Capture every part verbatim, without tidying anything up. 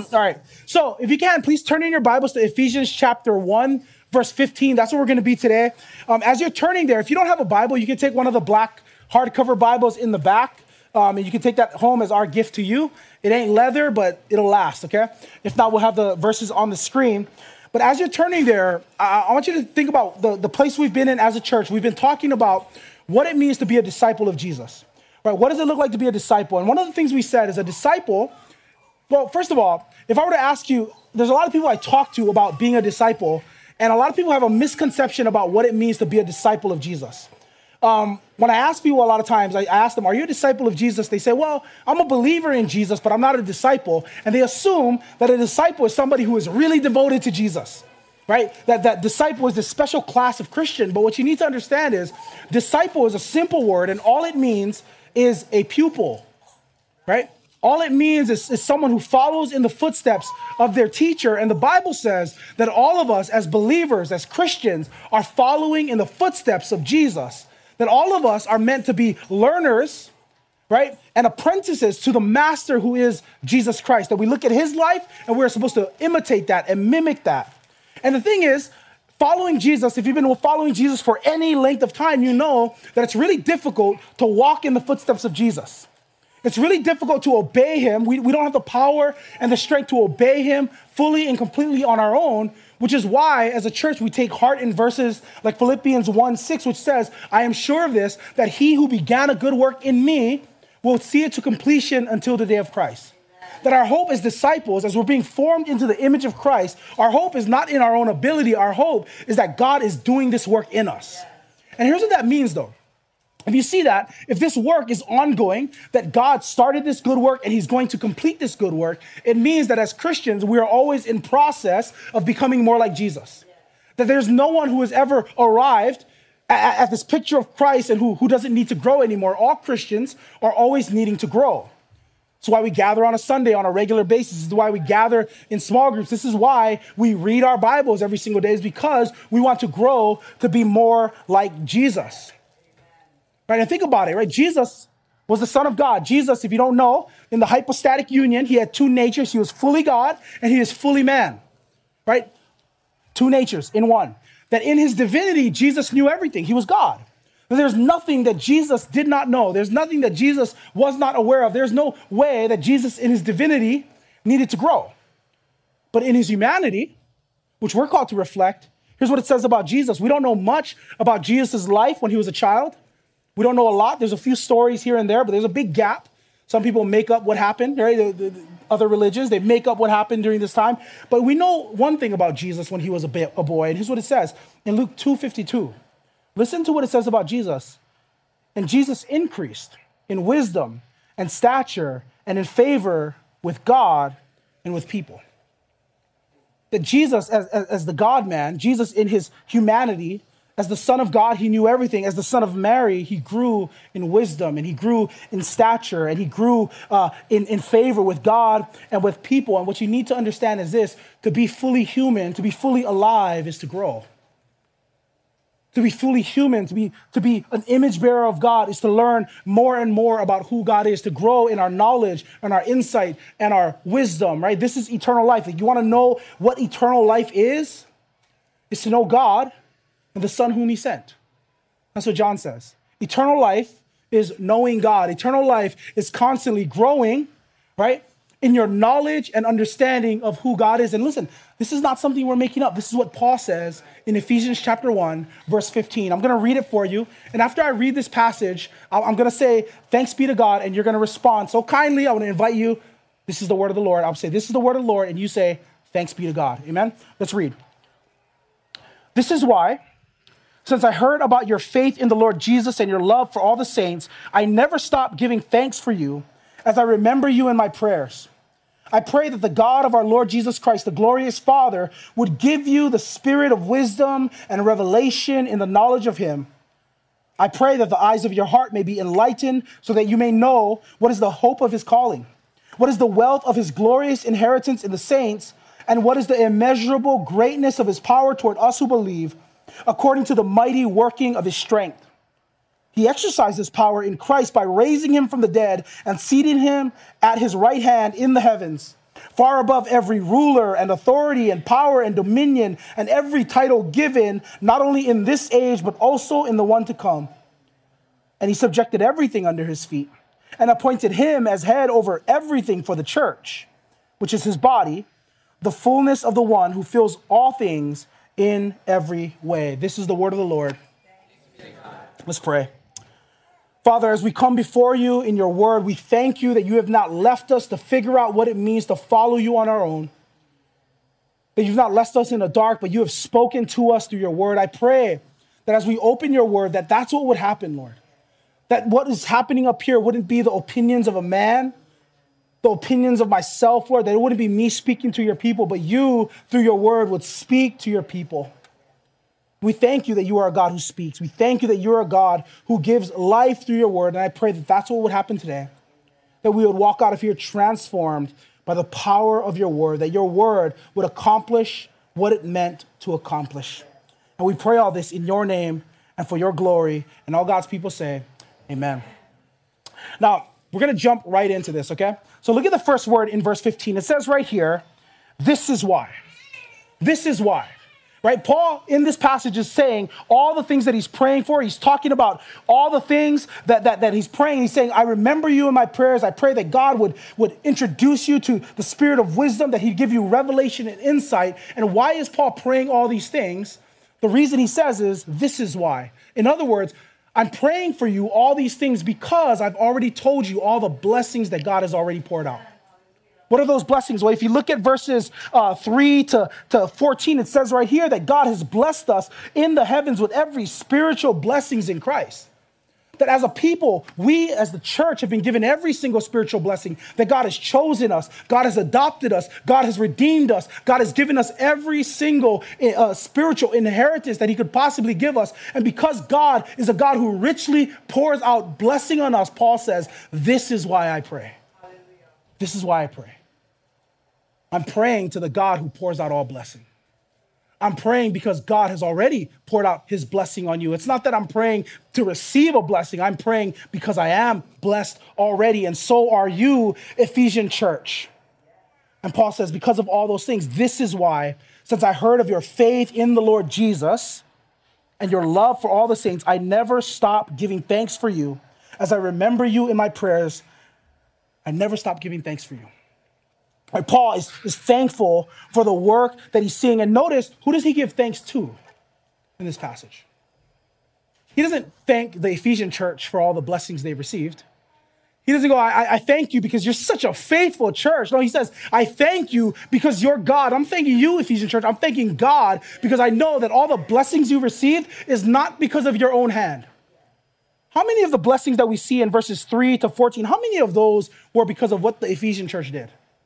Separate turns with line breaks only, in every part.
All right. So if you can, please turn in your Bibles to Ephesians chapter one, verse fifteen. That's where we're going to be today. Um, as you're turning there, if you don't have a Bible, you can take one of the black hardcover Bibles in the back, um, and you can take that home as our gift to you. It ain't leather, but it'll last, okay? If not, we'll have the verses on the screen. But as you're turning there, I, I want you to think about the, the place we've been in as a church. We've been talking about what it means to be a disciple of Jesus, right? What does it look like to be a disciple? And one of the things we said is a disciple. Well, first of all, if I were to ask you, there's a lot of people I talk to about being a disciple, and a lot of people have a misconception about what it means to be a disciple of Jesus. Um, when I ask people a lot of times, I ask them, are you a disciple of Jesus? They say, well, I'm a believer in Jesus, but I'm not a disciple. And they assume that a disciple is somebody who is really devoted to Jesus, right? That, that disciple is this special class of Christian. But what you need to understand is disciple is a simple word, and all it means is a pupil, right? All it means is, is someone who follows in the footsteps of their teacher. And the Bible says that all of us as believers, as Christians, are following in the footsteps of Jesus. That all of us are meant to be learners, right? And apprentices to the master who is Jesus Christ. That we look at his life and we're supposed to imitate that and mimic that. And the thing is, following Jesus, if you've been following Jesus for any length of time, you know that it's really difficult to walk in the footsteps of Jesus. It's really difficult to obey him. We, we don't have the power and the strength to obey him fully and completely on our own, which is why, as a church, we take heart in verses like Philippians one six, which says, I am sure of this, that he who began a good work in me will see it to completion until the day of Christ. That our hope as disciples, as we're being formed into the image of Christ, our hope is not in our own ability. Our hope is that God is doing this work in us. And here's what that means, though. If you see that, if this work is ongoing, that God started this good work and he's going to complete this good work, it means that as Christians, we are always in process of becoming more like Jesus. That there's no one who has ever arrived at, at this picture of Christ and who, who doesn't need to grow anymore. All Christians are always needing to grow. That's why we gather on a Sunday on a regular basis. This is why we gather in small groups. This is why we read our Bibles every single day, is because we want to grow to be more like Jesus. Right, and think about it, right? Jesus was the Son of God. Jesus, if you don't know, in the hypostatic union, he had two natures. He was fully God and he is fully man, right? Two natures in one. That in his divinity, Jesus knew everything. He was God. There's nothing that Jesus did not know. There's nothing that Jesus was not aware of. There's no way that Jesus in his divinity needed to grow. But in his humanity, which we're called to reflect, here's what it says about Jesus. We don't know much about Jesus' life when he was a child. We don't know a lot. There's a few stories here and there, but there's a big gap. Some people make up what happened, right? The, the, the other religions, they make up what happened during this time. But we know one thing about Jesus when he was a, ba- a boy, and here's what it says in Luke two fifty-two. Listen to what it says about Jesus. And Jesus increased in wisdom and stature and in favor with God and with people. That Jesus, as, as, as the God-man, Jesus in his humanity, as the Son of God, he knew everything. As the Son of Mary, he grew in wisdom and he grew in stature and he grew uh, in, in favor with God and with people. And what you need to understand is this: to be fully human, to be fully alive is to grow. To be fully human, to be, to be an image bearer of God is to learn more and more about who God is, to grow in our knowledge and our insight and our wisdom, right? This is eternal life. If you want to know what eternal life is, is to know God and the Son whom he sent. That's what John says. Eternal life is knowing God. Eternal life is constantly growing, right, in your knowledge and understanding of who God is. And listen, this is not something we're making up. This is what Paul says in Ephesians chapter one, verse fifteen. I'm going to read it for you. And after I read this passage, I'm going to say, thanks be to God, and you're going to respond so kindly. I want to invite you. This is the word of the Lord. I'll say, this is the word of the Lord, and you say, thanks be to God. Amen? Let's read. This is why, since I heard about your faith in the Lord Jesus and your love for all the saints, I never stop giving thanks for you as I remember you in my prayers. I pray that the God of our Lord Jesus Christ, the glorious Father, would give you the spirit of wisdom and revelation in the knowledge of him. I pray that the eyes of your heart may be enlightened so that you may know what is the hope of his calling, what is the wealth of his glorious inheritance in the saints, and what is the immeasurable greatness of his power toward us who believe, according to the mighty working of his strength. He exercises power in Christ by raising him from the dead and seating him at his right hand in the heavens, far above every ruler and authority and power and dominion and every title given, not only in this age, but also in the one to come. And he subjected everything under his feet and appointed him as head over everything for the church, which is his body, the fullness of the one who fills all things in every way. This is the word of the Lord. Let's pray. Father, as we come before you in your word, we thank you that you have not left us to figure out what it means to follow you on our own. That you've not left us in the dark, but you have spoken to us through your word. I pray that as we open your word, that that's what would happen, Lord. That what is happening up here wouldn't be the opinions of a man, the opinions of myself, Lord, that it wouldn't be me speaking to your people, but you, through your word, would speak to your people. We thank you that you are a God who speaks. We thank you that you're a God who gives life through your word. And I pray that that's what would happen today, that we would walk out of here transformed by the power of your word, that your word would accomplish what it meant to accomplish. And we pray all this in your name and for your glory. And all God's people say, amen. Now, we're going to jump right into this, okay? So look at the first word in verse fifteen. It says right here, this is why. This is why. Right? Paul, in this passage, is saying all the things that he's praying for. He's talking about all the things that, that, that he's praying. He's saying, I remember you in my prayers. I pray that God would, would introduce you to the spirit of wisdom, that he'd give you revelation and insight. And why is Paul praying all these things? The reason he says is, this is why. In other words, I'm praying for you all these things because I've already told you all the blessings that God has already poured out. What are those blessings? Well, if you look at verses uh, three to, to fourteen, it says right here that God has blessed us in the heavens with every spiritual blessings in Christ. That as a people, we as the church have been given every single spiritual blessing, that God has chosen us, God has adopted us, God has redeemed us, God has given us every single uh, spiritual inheritance that he could possibly give us. And because God is a God who richly pours out blessing on us, Paul says, this is why I pray. This is why I pray. I'm praying to the God who pours out all blessing. I'm praying because God has already poured out his blessing on you. It's not that I'm praying to receive a blessing. I'm praying because I am blessed already, and so are you, Ephesian church. And Paul says, because of all those things, this is why, since I heard of your faith in the Lord Jesus and your love for all the saints, I never stop giving thanks for you. As I remember you in my prayers, I never stop giving thanks for you. Right, Paul is, is thankful for the work that he's seeing. And notice, who does he give thanks to in this passage? He doesn't thank the Ephesian church for all the blessings they've received. He doesn't go, I, I thank you because you're such a faithful church. No, he says, I thank you because you're God. I'm thanking you, Ephesian church. I'm thanking God because I know that all the blessings you received is not because of your own hand. How many of the blessings that we see in verses three to fourteen, how many of those were because of what the Ephesian church did?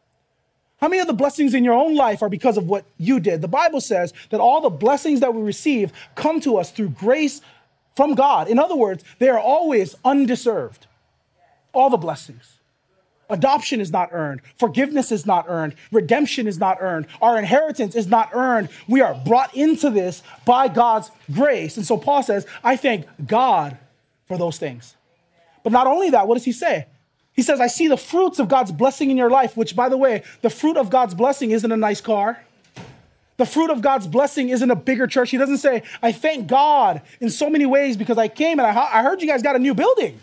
How many of the blessings in your own life are because of what you did? The Bible says that all the blessings that we receive come to us through grace from God. In other words, they are always undeserved. All the blessings. Adoption is not earned. Forgiveness is not earned. Redemption is not earned. Our inheritance is not earned. We are brought into this by God's grace. And so Paul says, I thank God for those things. But not only that, what does he say? He says, I see the fruits of God's blessing in your life, which, by the way, the fruit of God's blessing isn't a nice car. The fruit of God's blessing isn't a bigger church. He doesn't say, I thank God in so many ways because I came and I, I heard you guys got a new building.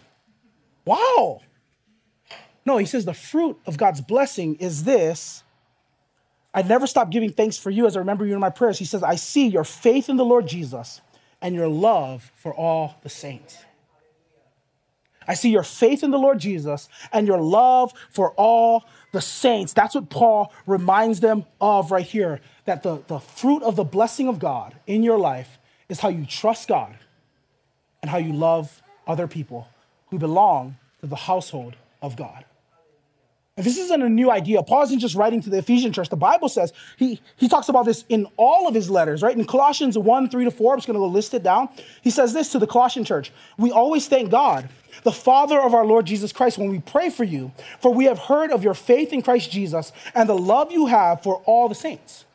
Wow. No, he says the fruit of God's blessing is this. I never stop giving thanks for you as I remember you in my prayers. He says, I see your faith in the Lord Jesus and your love for all the saints. I see your faith in the Lord Jesus and your love for all the saints. That's what Paul reminds them of right here, that the, the fruit of the blessing of God in your life is how you trust God and how you love other people who belong to the household of God. And this isn't a new idea. Paul isn't just writing to the Ephesian church. The Bible says, he, he talks about this in all of his letters, right? In Colossians one, three to four, I'm just going to go list it down. He says this to the Colossian church. We always thank God, the Father of our Lord Jesus Christ, when we pray for you, for we have heard of your faith in Christ Jesus and the love you have for all the saints.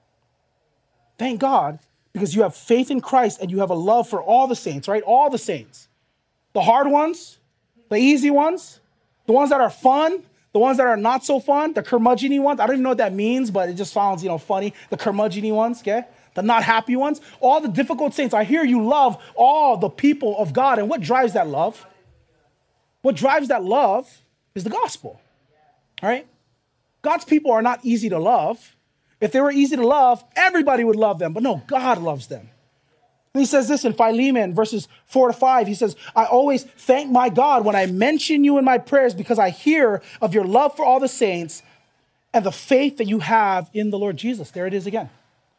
Thank God, because you have faith in Christ and you have a love for all the saints, right? All the saints. The hard ones, the easy ones, the ones that are fun, The ones that are not so fun, the curmudgeon-y ones, I don't even know what that means, but it just sounds, you know, funny. The curmudgeon-y ones, okay? The not happy ones. All the difficult saints. I hear you love all the people of God. And what drives that love? What drives that love is the gospel, all right? God's people are not easy to love. If they were easy to love, everybody would love them. But no, God loves them. And he says this in Philemon, verses four to five. He says, I always thank my God when I mention you in my prayers because I hear of your love for all the saints and the faith that you have in the Lord Jesus. There it is again.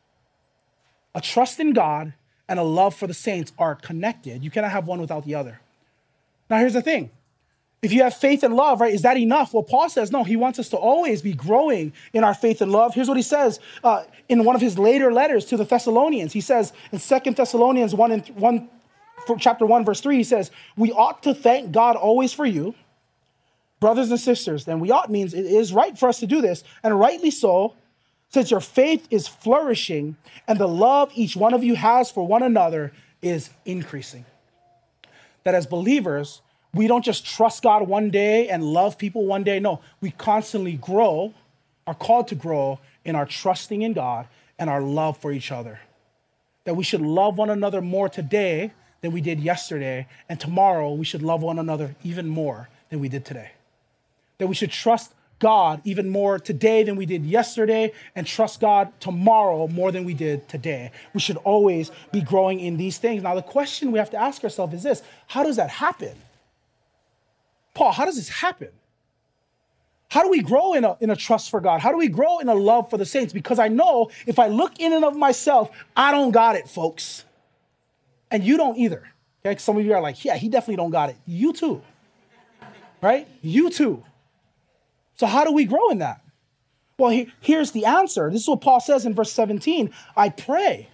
A trust in God and a love for the saints are connected. You cannot have one without the other. Now, here's the thing. If you have faith and love, right, is that enough? Well, Paul says, no, he wants us to always be growing in our faith and love. Here's what he says uh, in one of his later letters to the Thessalonians. He says in Second Thessalonians one, and one, chapter one, verse three, he says, we ought to thank God always for you, brothers and sisters. And we ought means it is right for us to do this, and rightly so, since your faith is flourishing and the love each one of you has for one another is increasing. That as believers, we don't just trust God one day and love people one day. No, we constantly grow, are called to grow in our trusting in God and our love for each other. That we should love one another more today than we did yesterday. And tomorrow we should love one another even more than we did today. That we should trust God even more today than we did yesterday and trust God tomorrow more than we did today. We should always be growing in these things. Now, the question we have to ask ourselves is this: how does that happen? Paul, how does this happen? How do we grow in a, in a trust for God? How do we grow in a love for the saints? Because I know if I look in and of myself, I don't got it, folks. And you don't either. Okay? Some of you are like, yeah, he definitely don't got it. You too. Right? You too. So how do we grow in that? Well, he, here's the answer. This is what Paul says in verse seventeen. I pray.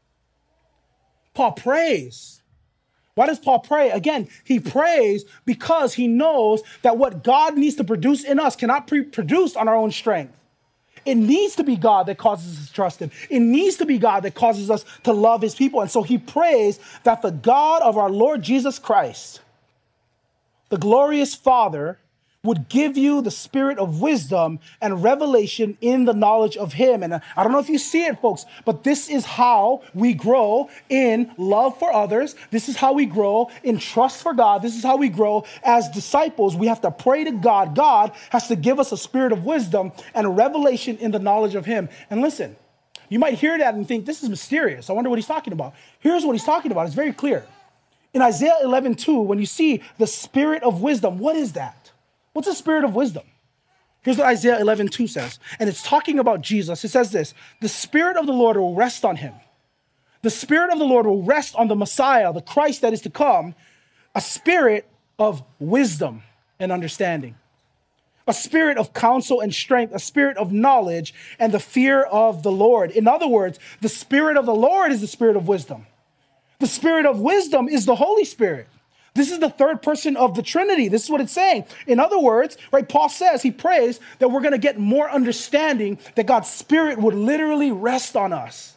Paul prays. Why does Paul pray? Again, he prays because he knows that what God needs to produce in us cannot be produced on our own strength. It needs to be God that causes us to trust him. It needs to be God that causes us to love his people. And so he prays that the God of our Lord Jesus Christ, the glorious Father, would give you the spirit of wisdom and revelation in the knowledge of him. And I don't know if you see it, folks, but this is how we grow in love for others. This is how we grow in trust for God. This is how we grow as disciples. We have to pray to God. God has to give us a spirit of wisdom and a revelation in the knowledge of him. And listen, you might hear that and think, this is mysterious. I wonder what he's talking about. Here's what he's talking about. It's very clear. In Isaiah eleven two, when you see the spirit of wisdom, what is that? What's the spirit of wisdom? Here's what Isaiah eleven two says. And it's talking about Jesus. It says this: the spirit of the Lord will rest on him. The spirit of the Lord will rest on the Messiah, the Christ that is to come, a spirit of wisdom and understanding, a spirit of counsel and strength, a spirit of knowledge and the fear of the Lord. In other words, the spirit of the Lord is the spirit of wisdom. The spirit of wisdom is the Holy Spirit. This is the third person of the Trinity. This is what it's saying. In other words, right, Paul says, he prays that we're going to get more understanding, that God's Spirit would literally rest on us.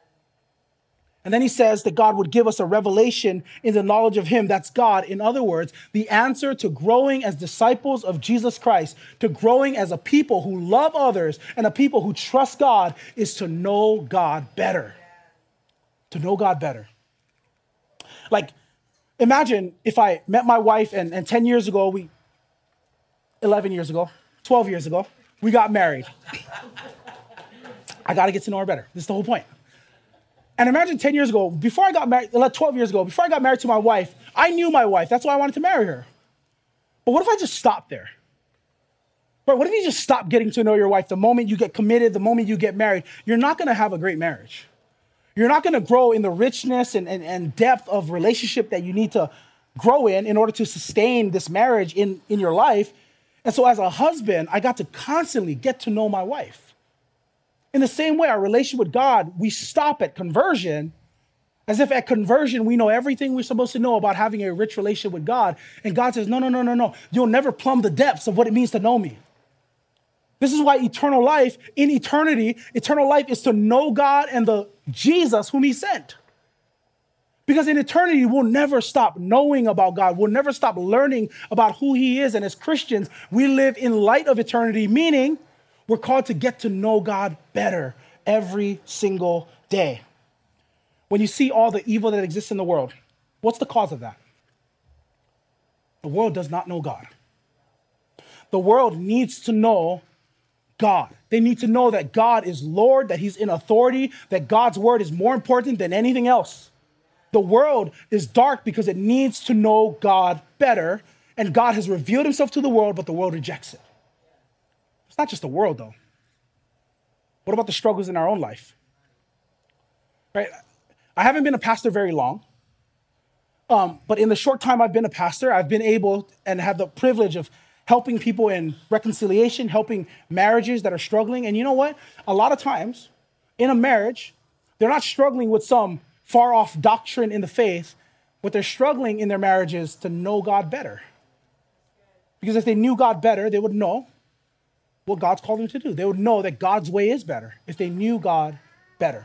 And then he says that God would give us a revelation in the knowledge of him. That's God. In other words, the answer to growing as disciples of Jesus Christ, to growing as a people who love others and a people who trust God, is to know God better. To know God better. Like, imagine if I met my wife and, and ten years ago, we, eleven years ago, twelve years ago, we got married. I got to get to know her better. This is the whole point. And imagine ten years ago, before I got married, twelve years ago, before I got married to my wife, I knew my wife. That's why I wanted to marry her. But what if I just stopped there? Right? What if you just stop getting to know your wife the moment you get committed, the moment you get married? You're not going to have a great marriage. You're not going to grow in the richness and, and, and depth of relationship that you need to grow in in order to sustain this marriage in, in your life. And so as a husband, I got to constantly get to know my wife. In the same way, our relationship with God, we stop at conversion, as if at conversion we know everything we're supposed to know about having a rich relationship with God. And God says, no, no, no, no, no. You'll never plumb the depths of what it means to know me. This is why eternal life, in eternity, eternal life is to know God and the Jesus whom he sent. Because in eternity, we'll never stop knowing about God. We'll never stop learning about who he is. And as Christians, we live in light of eternity, meaning we're called to get to know God better every single day. When you see all the evil that exists in the world, what's the cause of that? The world does not know God. The world needs to know God. They need to know that God is Lord, that he's in authority, that God's word is more important than anything else. The world is dark because it needs to know God better, and God has revealed himself to the world, but the world rejects it. It's not just the world, though. What about the struggles in our own life? Right? I haven't been a pastor very long, um, but in the short time I've been a pastor, I've been able and have the privilege of helping people in reconciliation, helping marriages that are struggling. And you know what? A lot of times in a marriage, they're not struggling with some far off doctrine in the faith. What they're struggling in their marriages to know God better. Because if they knew God better, they would know what God's called them to do. They would know that God's way is better if they knew God better.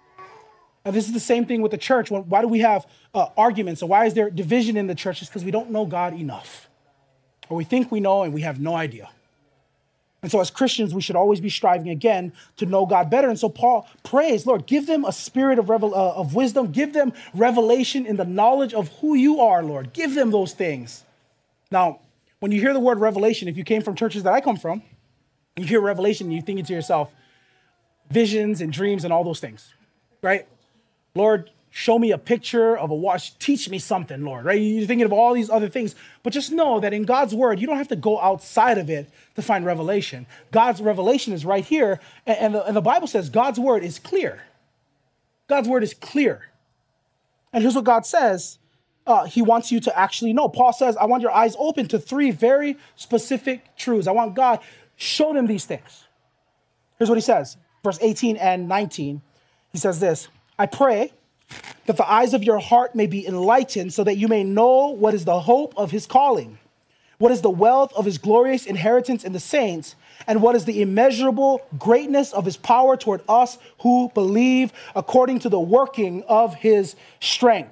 And this is the same thing with the church. Why do we have uh, arguments? And why is there division in the church? It's because we don't know God enough. Or we think we know and we have no idea. And so as Christians, we should always be striving again to know God better. And so Paul prays, Lord, give them a spirit of, revel- uh, of wisdom. Give them revelation in the knowledge of who you are, Lord. Give them those things. Now, when you hear the word revelation, if you came from churches that I come from, you hear revelation and you're thinking to yourself, visions and dreams and all those things, right? Lord, show me a picture of a watch. Teach me something, Lord, right? You're thinking of all these other things. But just know that in God's word, you don't have to go outside of it to find revelation. God's revelation is right here. And, and, the, and the Bible says God's word is clear. God's word is clear. And here's what God says. Uh, he wants you to actually know. Paul says, I want your eyes open to three very specific truths. I want God, show them these things. Here's what he says. Verse eighteen and nineteen. He says this, I pray that the eyes of your heart may be enlightened so that you may know what is the hope of his calling, what is the wealth of his glorious inheritance in the saints, and what is the immeasurable greatness of his power toward us who believe according to the working of his strength.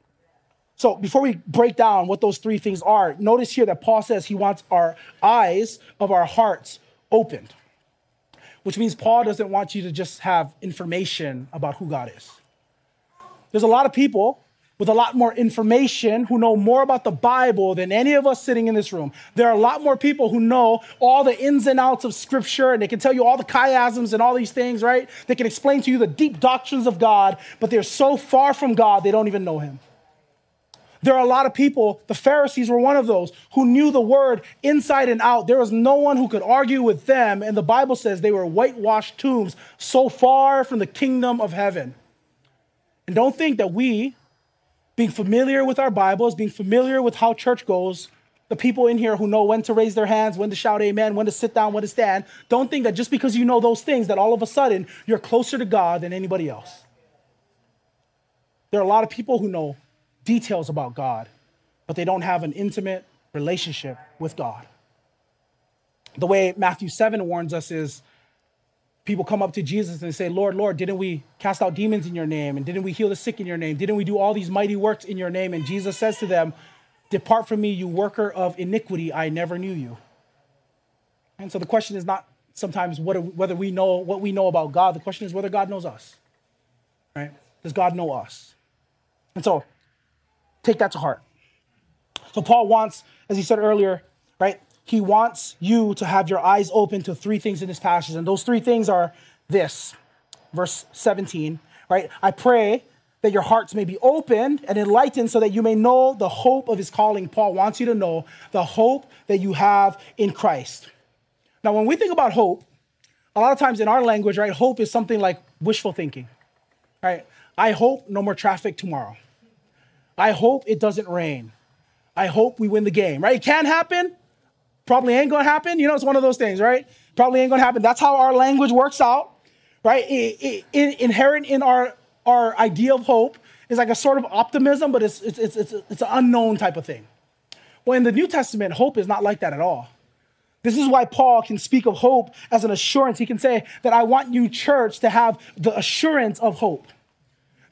So before we break down what those three things are, notice here that Paul says he wants our eyes of our hearts opened, which means Paul doesn't want you to just have information about who God is. There's a lot of people with a lot more information who know more about the Bible than any of us sitting in this room. There are a lot more people who know all the ins and outs of Scripture, and they can tell you all the chiasms and all these things, right? They can explain to you the deep doctrines of God, but they're so far from God, they don't even know him. There are a lot of people, the Pharisees were one of those, who knew the word inside and out. There was no one who could argue with them, and the Bible says they were whitewashed tombs so far from the kingdom of heaven. And don't think that we, being familiar with our Bibles, being familiar with how church goes, the people in here who know when to raise their hands, when to shout amen, when to sit down, when to stand, don't think that just because you know those things that all of a sudden you're closer to God than anybody else. There are a lot of people who know details about God, but they don't have an intimate relationship with God. The way Matthew seven warns us is, people come up to Jesus and say, Lord, Lord, didn't we cast out demons in your name? And didn't we heal the sick in your name? Didn't we do all these mighty works in your name? And Jesus says to them, depart from me, you worker of iniquity. I never knew you. And so the question is not sometimes whether we know what we know about God. The question is whether God knows us, right? Does God know us? And so take that to heart. So Paul wants, as he said earlier, right? He wants you to have your eyes open to three things in this passage. And those three things are this, verse seventeen, right? I pray that your hearts may be opened and enlightened so that you may know the hope of his calling. Paul wants you to know the hope that you have in Christ. Now, when we think about hope, a lot of times in our language, right, hope is something like wishful thinking, right? I hope no more traffic tomorrow. I hope it doesn't rain. I hope we win the game, right? It can happen. Probably ain't gonna happen. You know, it's one of those things, right? Probably ain't gonna happen. That's how our language works out, right? It, it, it, inherent in our, our idea of hope is like a sort of optimism, but it's, it's, it's, it's, it's an unknown type of thing. Well, in the New Testament, hope is not like that at all. This is why Paul can speak of hope as an assurance. He can say that I want you, church, to have the assurance of hope.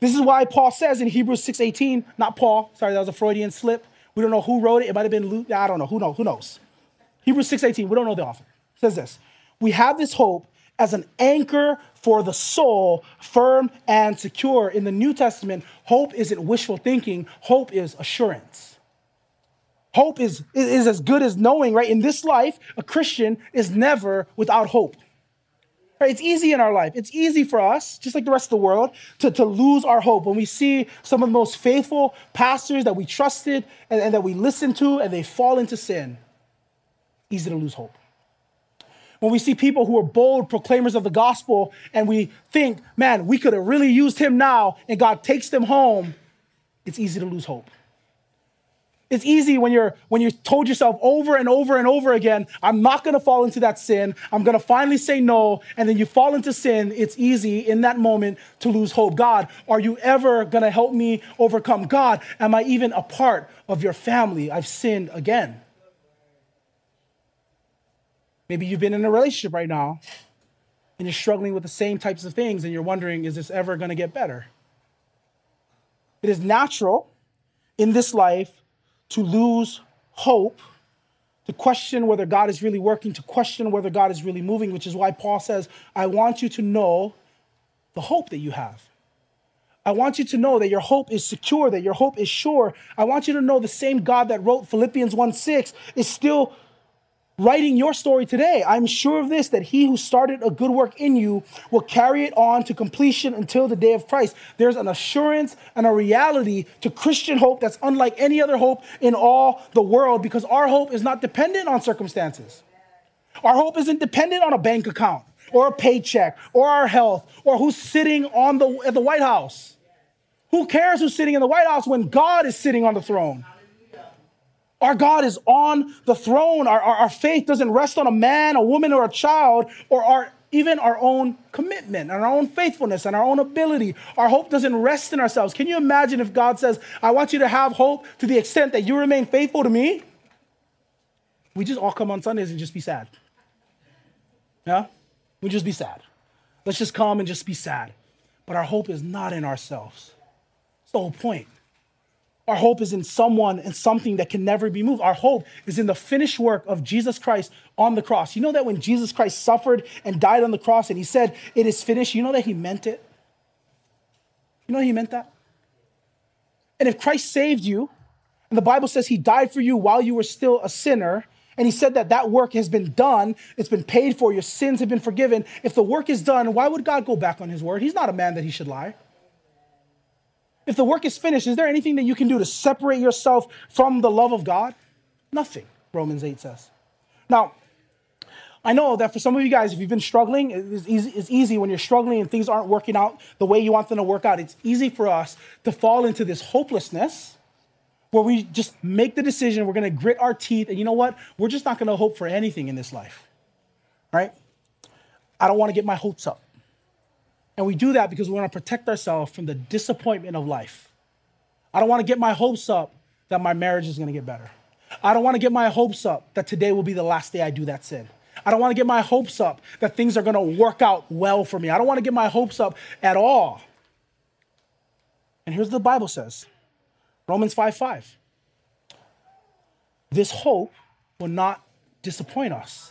This is why Paul says in Hebrews six eighteen, not Paul, sorry, that was a Freudian slip. We don't know who wrote it. It might have been Luke. I don't know. Who knows? Who knows? Hebrews six eighteen, we don't know the author. It says this, we have this hope as an anchor for the soul, firm and secure. In the New Testament, hope isn't wishful thinking. Hope is assurance. Hope is, is as good as knowing, right? In this life, a Christian is never without hope. Right? It's easy in our life. It's easy for us, just like the rest of the world, to, to lose our hope. When we see some of the most faithful pastors that we trusted and, and that we listened to, and they fall into sin, easy to lose hope. When we see people who are bold proclaimers of the gospel and we think, man, we could have really used him now, and God takes them home, it's easy to lose hope. It's easy when you're when you told yourself over and over and over again, I'm not going to fall into that sin. I'm going to finally say no. And then you fall into sin. It's easy in that moment to lose hope. God, are you ever going to help me overcome? God, am I even a part of your family? I've sinned again. Maybe you've been in a relationship right now and you're struggling with the same types of things and you're wondering, is this ever going to get better? It is natural in this life to lose hope, to question whether God is really working, to question whether God is really moving, which is why Paul says, I want you to know the hope that you have. I want you to know that your hope is secure, that your hope is sure. I want you to know the same God that wrote Philippians one six is still writing your story today. I'm sure of this, that he who started a good work in you will carry it on to completion until the day of Christ. There's an assurance and a reality to Christian hope that's unlike any other hope in all the world, because our hope is not dependent on circumstances. Our hope isn't dependent on a bank account or a paycheck or our health or who's sitting on the, at the White House. Who cares who's sitting in the White House when God is sitting on the throne? Our God is on the throne. Our, our, our faith doesn't rest on a man, a woman, or a child, or our, even our own commitment and our own faithfulness and our own ability. Our hope doesn't rest in ourselves. Can you imagine if God says, I want you to have hope to the extent that you remain faithful to me? We just all come on Sundays and just be sad. Yeah? We just be sad. Let's just come and just be sad. But our hope is not in ourselves. That's the whole point. Our hope is in someone and something that can never be moved. Our hope is in the finished work of Jesus Christ on the cross. You know that when Jesus Christ suffered and died on the cross and he said, it is finished, you know that he meant it? You know he meant that? And if Christ saved you, and the Bible says he died for you while you were still a sinner, and he said that that work has been done, it's been paid for, your sins have been forgiven. If the work is done, why would God go back on his word? He's not a man that he should lie. If the work is finished, is there anything that you can do to separate yourself from the love of God? Nothing, Romans eight says. Now, I know that for some of you guys, if you've been struggling, it's easy, it's easy when you're struggling and things aren't working out the way you want them to work out. It's easy for us to fall into this hopelessness where we just make the decision, we're going to grit our teeth, and you know what? We're just not going to hope for anything in this life, right? I don't want to get my hopes up. And we do that because we want to protect ourselves from the disappointment of life. I don't want to get my hopes up that my marriage is going to get better. I don't want to get my hopes up that today will be the last day I do that sin. I don't want to get my hopes up that things are going to work out well for me. I don't want to get my hopes up at all. And here's what the Bible says. Romans five five. This hope will not disappoint us.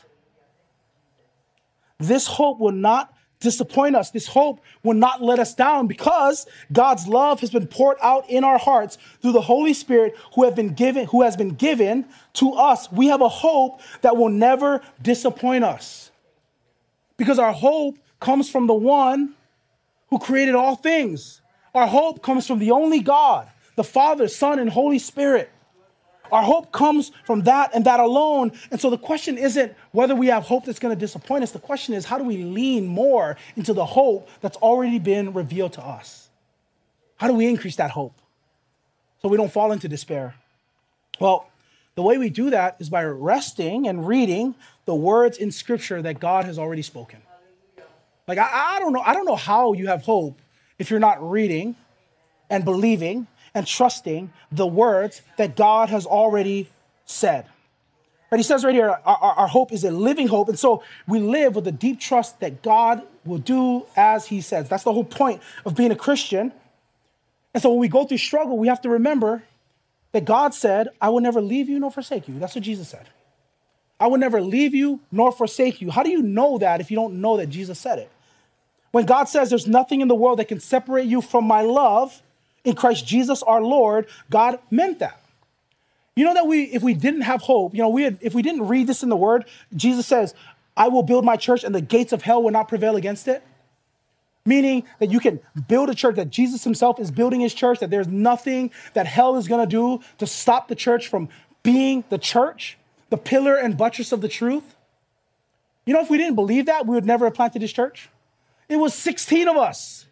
This hope will not disappoint us. This hope will not let us down because God's love has been poured out in our hearts through the Holy Spirit who have been given, who has been given to us. We have a hope that will never disappoint us because our hope comes from the one who created all things. Our hope comes from the only God, the Father, Son, and Holy Spirit. Our hope comes from that and that alone. And so the question isn't whether we have hope that's going to disappoint us. The question is, how do we lean more into the hope that's already been revealed to us? How do we increase that hope so we don't fall into despair? Well, the way we do that is by resting and reading the words in Scripture that God has already spoken. Like, I, I don't know, I don't know how you have hope if you're not reading and believing and trusting the words that God has already said. But he says right here, our, our, our hope is a living hope. And so we live with a deep trust that God will do as he says. That's the whole point of being a Christian. And so when we go through struggle, we have to remember that God said, I will never leave you nor forsake you. That's what Jesus said. I will never leave you nor forsake you. How do you know that if you don't know that Jesus said it? When God says there's nothing in the world that can separate you from my love in Christ Jesus our Lord, God meant that. You know that we, if we didn't have hope, you know, we had, if we didn't read this in the word, Jesus says, I will build my church and the gates of hell will not prevail against it. Meaning that you can build a church, that Jesus himself is building his church, that there's nothing that hell is going to do to stop the church from being the church, the pillar and buttress of the truth. You know, if we didn't believe that, we would never have planted this church. It was sixteen of us,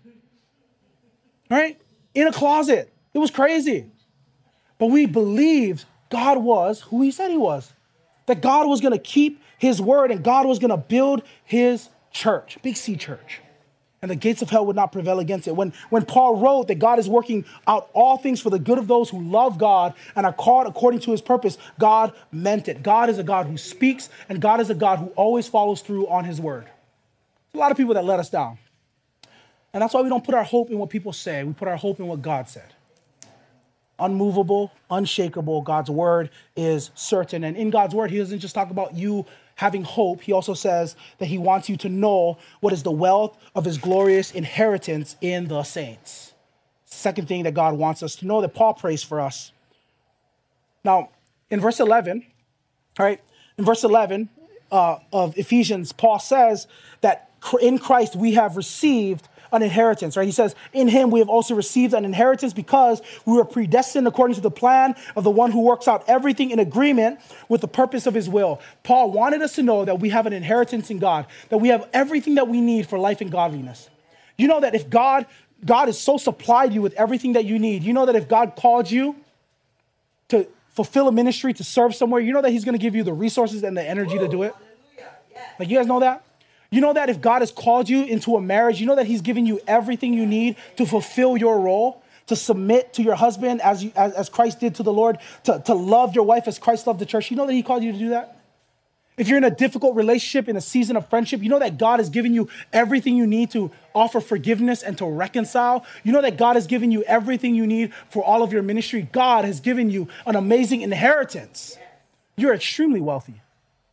right? In a closet. It was crazy. But we believed God was who he said he was. That God was going to keep his word and God was going to build his church, Big C Church. And the gates of hell would not prevail against it. When, when Paul wrote that God is working out all things for the good of those who love God and are called according to his purpose, God meant it. God is a God who speaks, and God is a God who always follows through on his word. There's a lot of people that let us down. And that's why we don't put our hope in what people say. We put our hope in what God said. Unmovable, unshakable, God's word is certain. And in God's word, he doesn't just talk about you having hope. He also says that he wants you to know what is the wealth of his glorious inheritance in the saints. Second thing that God wants us to know that Paul prays for us. Now, in verse eleven, all right, in verse eleven uh, of Ephesians, Paul says that in Christ we have received an inheritance, right? He says, in him we have also received an inheritance because we were predestined according to the plan of the one who works out everything in agreement with the purpose of his will. Paul wanted us to know that we have an inheritance in God, that we have everything that we need for life and godliness. You know that if God, God has so supplied you with everything that you need, you know that if God called you to fulfill a ministry, to serve somewhere, you know that he's going to give you the resources and the energy to do it. Like, you guys know that? You know that if God has called you into a marriage, you know that he's giving you everything you need to fulfill your role, to submit to your husband as you, as, as Christ did to the Lord, to, to love your wife as Christ loved the church. You know that he called you to do that? If you're in a difficult relationship, in a season of friendship, you know that God has given you everything you need to offer forgiveness and to reconcile. You know that God has given you everything you need for all of your ministry. God has given you an amazing inheritance. You're extremely wealthy.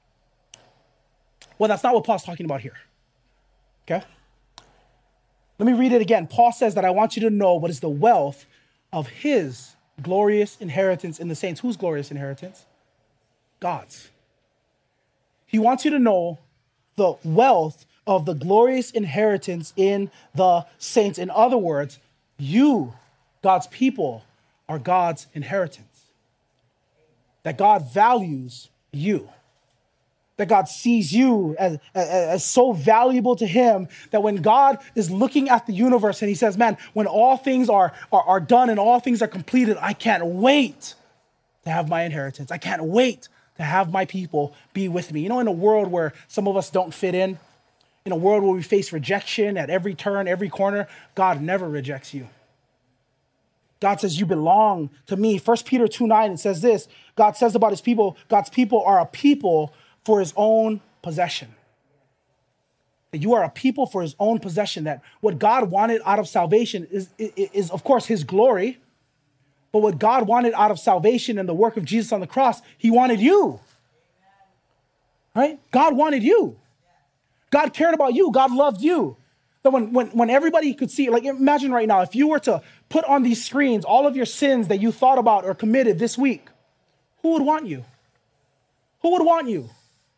Well, that's not what Paul's talking about here, okay? Let me read it again. Paul says that I want you to know what is the wealth of his glorious inheritance in the saints. Whose glorious inheritance? God's. He wants you to know the wealth of the glorious inheritance in the saints. In other words, you, God's people, are God's inheritance. That God values you. That God sees you as, as, as so valuable to him that when God is looking at the universe and he says, man, when all things are, are, are done and all things are completed, I can't wait to have my inheritance. I can't wait to have my people be with me. You know, in a world where some of us don't fit in, in a world where we face rejection at every turn, every corner, God never rejects you. God says, you belong to me. First Peter two nine, it says this, God says about his people, God's people are a people for his own possession. That you are a people for his own possession. That what God wanted out of salvation is, is, is, of course, his glory. But what God wanted out of salvation and the work of Jesus on the cross, he wanted you. Right? God wanted you. God cared about you. God loved you. That when, when, when everybody could see, like imagine right now, if you were to put on these screens all of your sins that you thought about or committed this week, who would want you? Who would want you?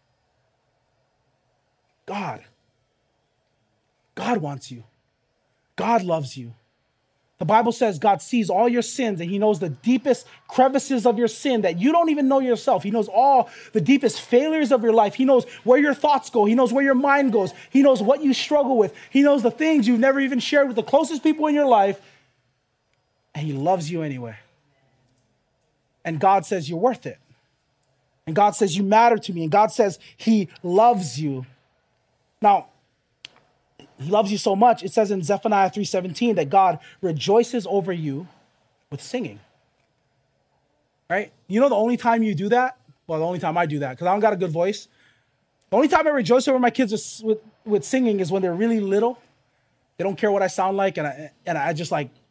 God. God wants you. God loves you. The Bible says God sees all your sins and he knows the deepest crevices of your sin that you don't even know yourself. He knows all the deepest failures of your life. He knows where your thoughts go. He knows where your mind goes. He knows what you struggle with. He knows the things you've never even shared with the closest people in your life. And he loves you anyway. And God says you're worth it. And God says you matter to me. And God says he loves you. Now, he loves you so much, it says in Zephaniah three seventeen that God rejoices over you with singing. Right? You know the only time you do that? Well, the only time I do that, because I don't got a good voice. The only time I rejoice over my kids with, with, with singing is when they're really little. They don't care what I sound like, and I, and I just like,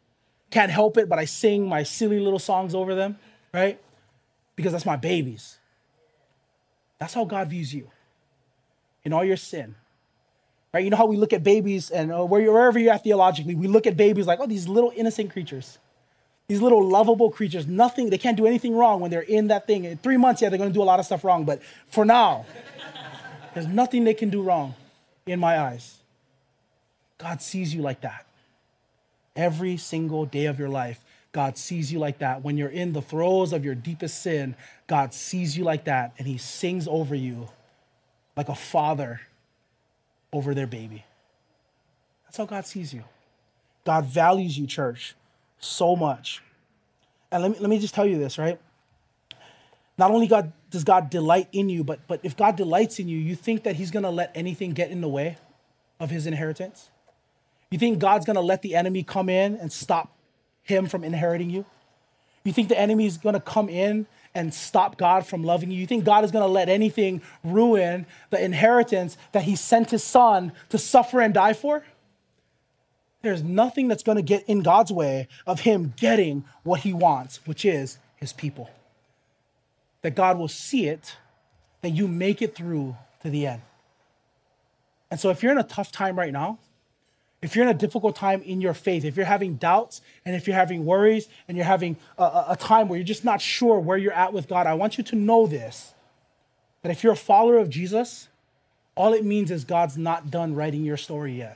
Can't help it, but I sing my silly little songs over them, right? Because that's my babies. That's how God views you in all your sin, right? You know how we look at babies and uh, wherever you're at theologically, we look at babies like, oh, these little innocent creatures, these little lovable creatures. Nothing, they can't do anything wrong when they're in that thing. In three months, yeah, they're going to do a lot of stuff wrong, but for now, there's nothing they can do wrong in my eyes. God sees you like that. Every single day of your life, God sees you like that. When you're in the throes of your deepest sin, God sees you like that, and he sings over you like a father over their baby. That's how God sees you. God values you, church, so much. And let me, let me just tell you this, right? Not only God does God delight in you, but, but if God delights in you, you think that he's going to let anything get in the way of his inheritance? You think God's going to let the enemy come in and stop him from inheriting you? You think the enemy is going to come in and stop God from loving you? You think God is going to let anything ruin the inheritance that he sent his son to suffer and die for? There's nothing that's going to get in God's way of him getting what he wants, which is his people. That God will see it, that you make it through to the end. And so if you're in a tough time right now, if you're in a difficult time in your faith, if you're having doubts and if you're having worries and you're having a, a time where you're just not sure where you're at with God, I want you to know this, that if you're a follower of Jesus, all it means is God's not done writing your story yet.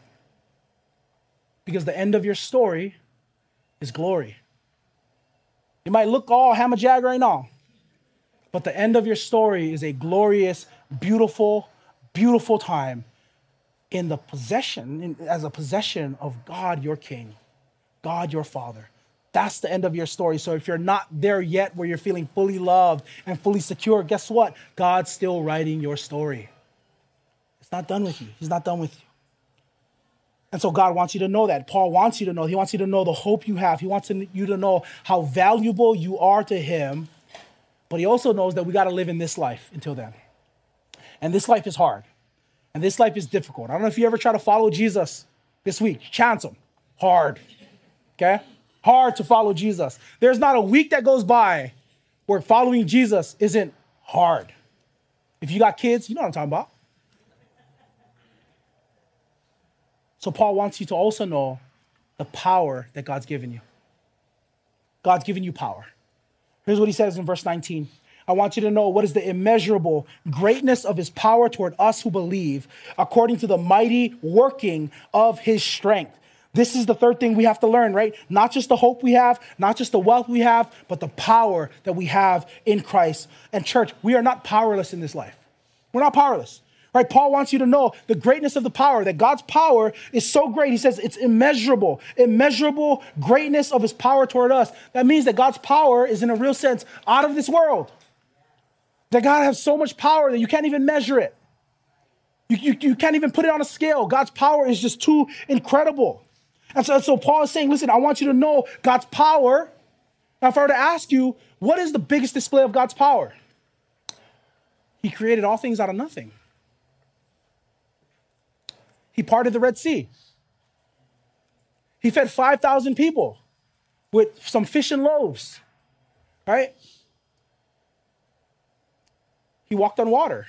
Because the end of your story is glory. You might look all hammer-jag right now, but the end of your story is a glorious, beautiful, beautiful time in the possession, in, as a possession of God, your King, God, your Father. That's the end of your story. So if you're not there yet where you're feeling fully loved and fully secure, guess what? God's still writing your story. It's not done with you. He's not done with you. And so God wants you to know that. Paul wants you to know. He wants you to know the hope you have. He wants you to know how valuable you are to him. But he also knows that we got to live in this life until then. And this life is hard. And this life is difficult. I don't know if you ever try to follow Jesus this week. Chance him. Hard. Okay? Hard to follow Jesus. There's not a week that goes by where following Jesus isn't hard. If you got kids, you know what I'm talking about. So Paul wants you to also know the power that God's given you. God's given you power. Here's what he says in verse nineteen. I want you to know what is the immeasurable greatness of his power toward us who believe, according to the mighty working of his strength. This is the third thing we have to learn, right? Not just the hope we have, not just the wealth we have, but the power that we have in Christ. And church, we are not powerless in this life. We're not powerless, right? Paul wants you to know the greatness of the power, that God's power is so great. He says it's immeasurable, immeasurable greatness of his power toward us. That means that God's power is in a real sense out of this world. That God has so much power that you can't even measure it. You, you, you can't even put it on a scale. God's power is just too incredible. And so, so Paul is saying, listen, I want you to know God's power. Now, if I were to ask you, what is the biggest display of God's power? He created all things out of nothing. He parted the Red Sea. He fed five thousand people with some fish and loaves, right? He walked on water.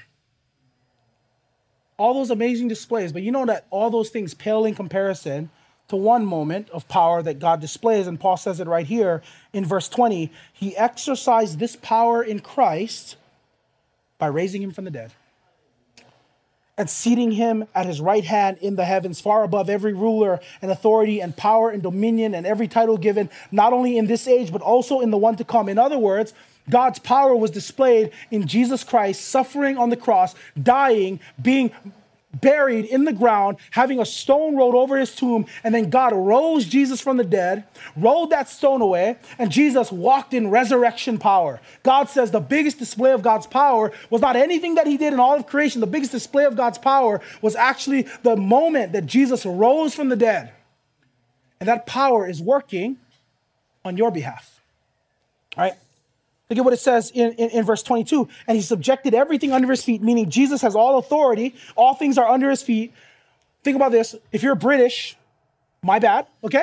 All those amazing displays, but you know that all those things pale in comparison to one moment of power that God displays, and Paul says it right here in verse twenty. He exercised this power in Christ by raising him from the dead and seating him at his right hand in the heavens, far above every ruler and authority and power and dominion and every title given, not only in this age, but also in the one to come. In other words, God's power was displayed in Jesus Christ, suffering on the cross, dying, being buried in the ground, having a stone rolled over his tomb, and then God rose Jesus from the dead, rolled that stone away, and Jesus walked in resurrection power. God says the biggest display of God's power was not anything that he did in all of creation. The biggest display of God's power was actually the moment that Jesus rose from the dead. And that power is working on your behalf. All right? Look at what it says in, in, in verse twenty-two. And he subjected everything under his feet, meaning Jesus has all authority. All things are under his feet. Think about this. If you're British, my bad, okay?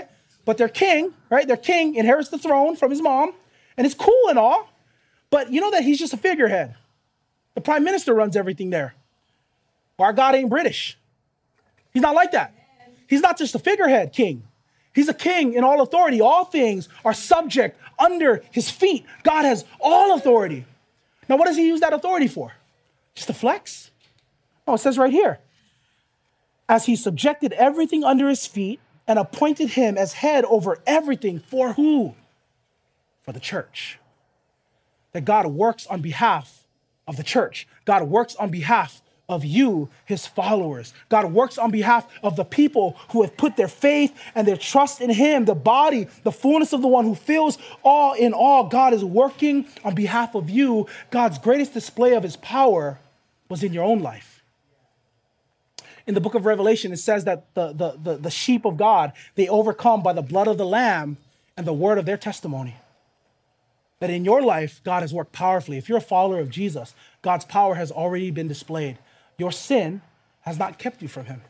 but their king, right? Their king inherits the throne from his mom, and it's cool and all. But you know that he's just a figurehead. The prime minister runs everything there. Our God ain't British. He's not like that. He's not just a figurehead king. He's a king in all authority. All things are subject under his feet. God has all authority. Now, what does he use that authority for? Just to flex? Oh, it says right here. As he subjected everything under his feet and appointed him as head over everything. For who? For the church. That God works on behalf of the church. God works on behalf of you, his followers. God works on behalf of the people who have put their faith and their trust in him, the body, the fullness of the one who fills all in all. God is working on behalf of you. God's greatest display of his power was in your own life. In the book of Revelation, it says that the, the, the, the sheep of God, they overcome by the blood of the Lamb and the word of their testimony. That in your life, God has worked powerfully. If you're a follower of Jesus, God's power has already been displayed. Your sin has not kept you from him.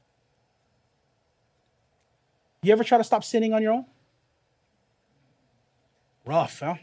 You ever try to stop sinning on your own? Rough, huh?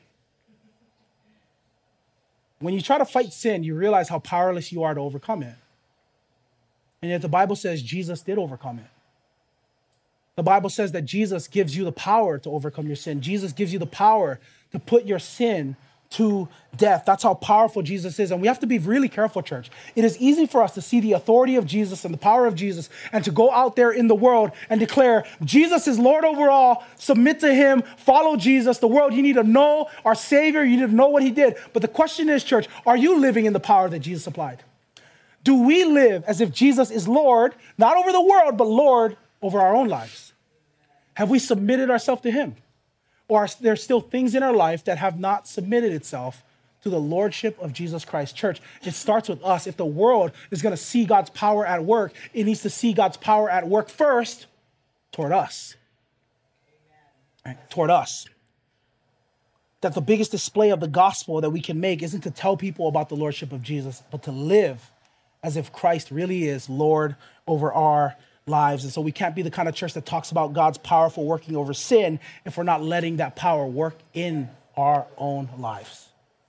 When you try to fight sin, you realize how powerless you are to overcome it. And yet the Bible says Jesus did overcome it. The Bible says that Jesus gives you the power to overcome your sin. Jesus gives you the power to put your sin to death. That's how powerful Jesus is. And we have to be really careful, church. It is easy for us to see the authority of Jesus and the power of Jesus and to go out there in the world and declare, Jesus is Lord over all, submit to him, follow Jesus. The world, you need to know our Savior. You need to know what he did. But the question is, church, are you living in the power that Jesus applied? Do we live as if Jesus is Lord, not over the world, but Lord over our own lives? Have we submitted ourselves to him? Or are there still things in our life that have not submitted itself to the lordship of Jesus Christ? Church, it starts with us. If the world is going to see God's power at work, it needs to see God's power at work first toward us. Right? Toward us. That the biggest display of the gospel that we can make isn't to tell people about the lordship of Jesus, but to live as if Christ really is Lord over our lives. And so we can't be the kind of church that talks about God's powerful working over sin if we're not letting that power work in our own lives.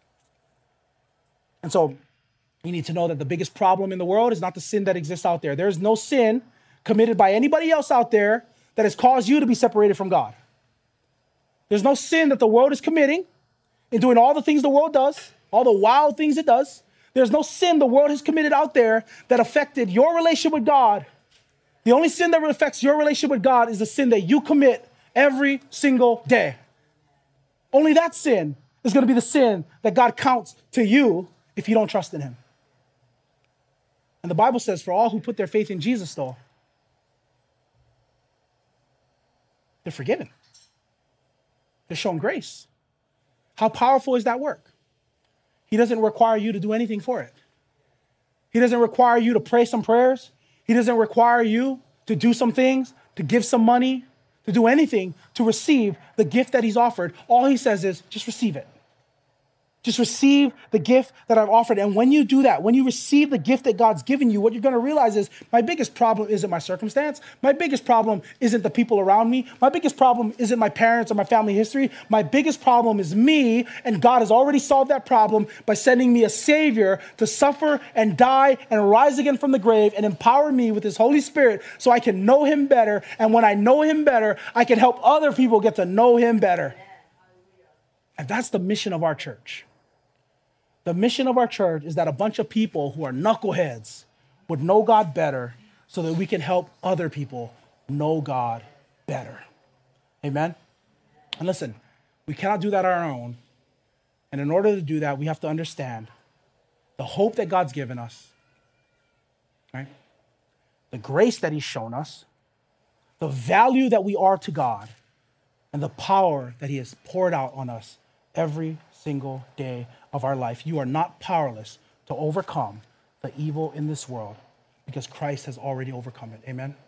And so you need to know that the biggest problem in the world is not the sin that exists out there. There's no sin committed by anybody else out there that has caused you to be separated from God. There's no sin that the world is committing in doing all the things the world does, all the wild things it does. There's no sin the world has committed out there that affected your relationship with God. The only sin that affects your relationship with God is the sin that you commit every single day. Only that sin is going to be the sin that God counts to you if you don't trust in him. And the Bible says, for all who put their faith in Jesus, though, they're forgiven. They're shown grace. How powerful is that work? He doesn't require you to do anything for it. He doesn't require you to pray some prayers. He doesn't require you to do some things, to give some money, to do anything to receive the gift that he's offered. All he says is, just receive it. Just receive the gift that I've offered. And when you do that, when you receive the gift that God's given you, what you're going to realize is my biggest problem isn't my circumstance. My biggest problem isn't the people around me. My biggest problem isn't my parents or my family history. My biggest problem is me. And God has already solved that problem by sending me a Savior to suffer and die and rise again from the grave and empower me with his Holy Spirit so I can know him better. And when I know him better, I can help other people get to know him better. And that's the mission of our church. The mission of our church is that a bunch of people who are knuckleheads would know God better so that we can help other people know God better. Amen? And listen, we cannot do that on our own. And in order to do that, we have to understand the hope that God's given us, right? The grace that he's shown us, the value that we are to God, and the power that he has poured out on us every single day of our life. You are not powerless to overcome the evil in this world because Christ has already overcome it. Amen.